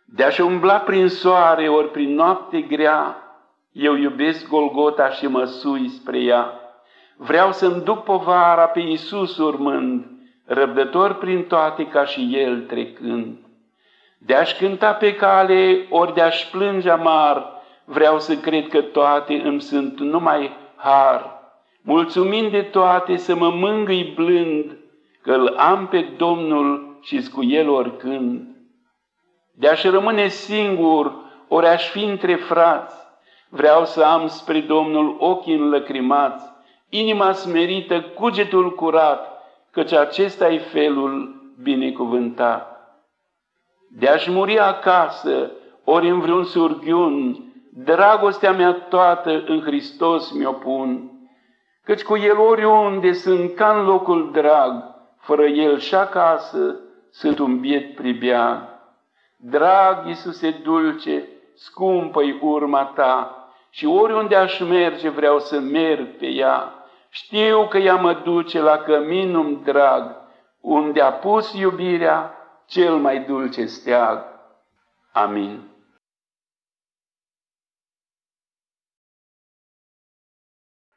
De-aș umbla prin soare ori prin noapte grea, eu iubesc Golgota și mă sui spre ea. Vreau să-mi duc povara pe Iisus urmând, răbdător prin toate ca și El trecând. De-aș cânta pe cale ori de-aș plânge amar, vreau să cred că toate îmi sunt numai har. Mulțumind de toate să mă mângâi blând, că-L am pe Domnul și-s cu El oricând. De-aș rămâne singur, ori aș fi între frați, vreau să am spre Domnul ochii înlăcrimați, inima smerită, cugetul curat, căci acesta-i felul binecuvântat. De-aș muri acasă, ori în vreun surghiun, dragostea mea toată în Hristos mi-o pun, căci cu El oriunde sunt ca în locul drag, fără El și acasă sunt un biet pribeag. Drag Iisuse dulce, scumpă-i urma Ta, și oriunde aș merge vreau să merg pe ea. Știu că ea mă duce la căminul drag, unde a pus iubirea cel mai dulce steag. Amin.